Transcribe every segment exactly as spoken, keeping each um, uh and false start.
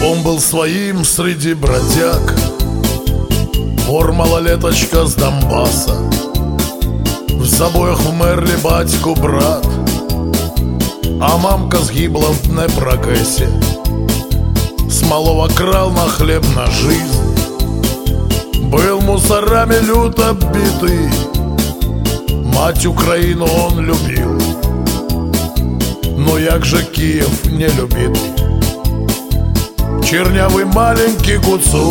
Он был своим среди бродяг, вор-малолеточка с Донбасса. В забоях вмерли батько брат, а мамка згибла в Днепрокесі. С малого крал на хлеб на жизнь, был мусорами люто битый. Мать Украину он любил, но як же Киев не любит. Чернявый маленький Гуцул,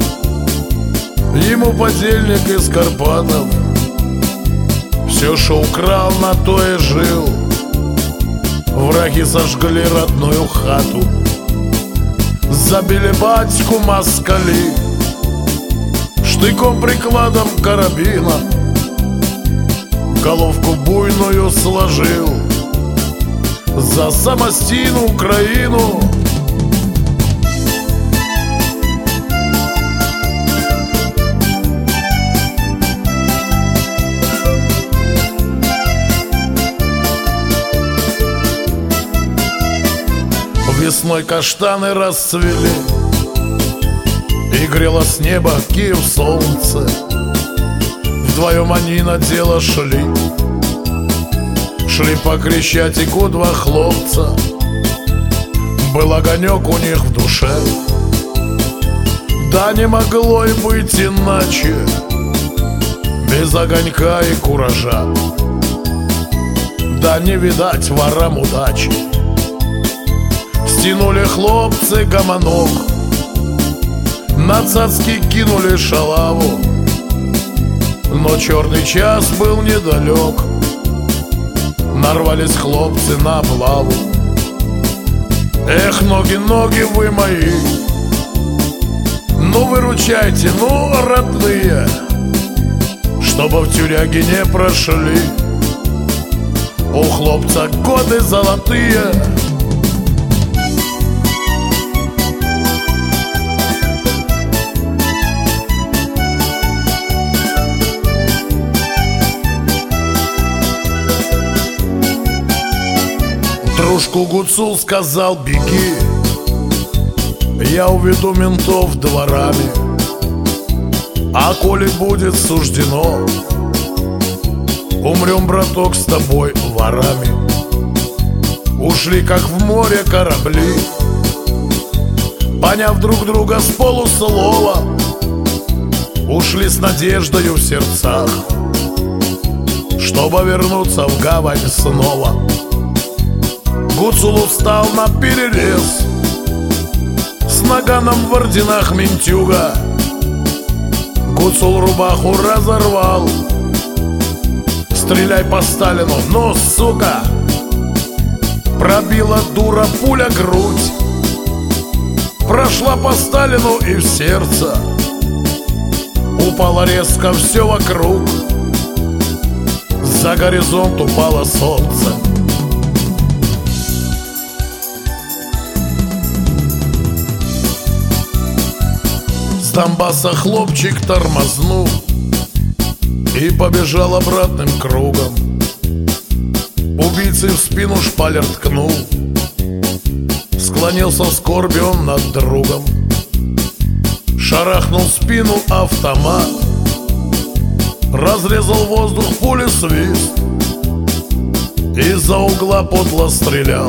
ему подельник из Карпатов. Все, что украл, на то и жил. Враги сожгли родную хату, забили батьку москали. Штыком прикладом карабина головку буйную сложил за самостийную Украину. Весной каштаны расцвели, и грело с неба Киев солнце. Вдвоем они на дело шли, шли по Крещатику два хлопца. Был огонек у них в душе, да не могло и быть иначе, без огонька и куража. Да не видать ворам удачи. Стянули хлопцы гомонок, на цацки кинули шалаву. Но черный час был недалек, нарвались хлопцы на облаву. Эх, ноги, ноги вы мои, ну выручайте, ну, родные, чтобы в тюряге не прошли у хлопца годы золотые. Дружку Гуцул сказал: беги, я уведу ментов дворами, а коли будет суждено, умрем, браток, с тобой ворами. Ушли, как в море корабли, поняв друг друга с полуслова. Ушли с надеждою в сердцах, чтобы вернуться в гавань снова. Гуцул встал на перерез, с наганом в орденах ментюга. Гуцул рубаху разорвал: стреляй по Сталину, ну, сука! Пробила дура пуля грудь, прошла по Сталину и в сердце. Упало резко все вокруг, за горизонт упало солнце. С Донбасса хлопчик тормознул и побежал обратным кругом. Убийцы в спину шпалер ткнул, склонился в скорби он над другом. Шарахнул в спину автомат, разрезал воздух пули свист, из-за угла подло стрелял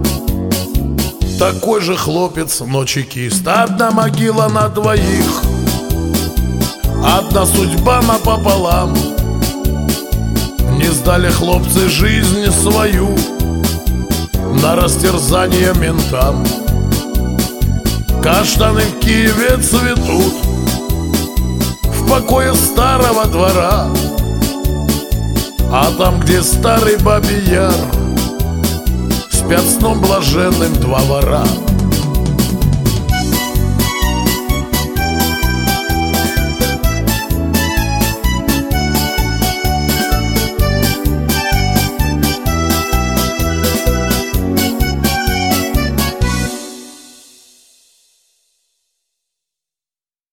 такой же хлопец, но чекист. Одна могила на двоих, одна судьба напополам. Не сдали хлопцы жизнь свою на растерзание ментам. Каштаны в Киеве цветут в покое старого двора, а там, где старый Бабий Яр, спят сном блаженным два вора.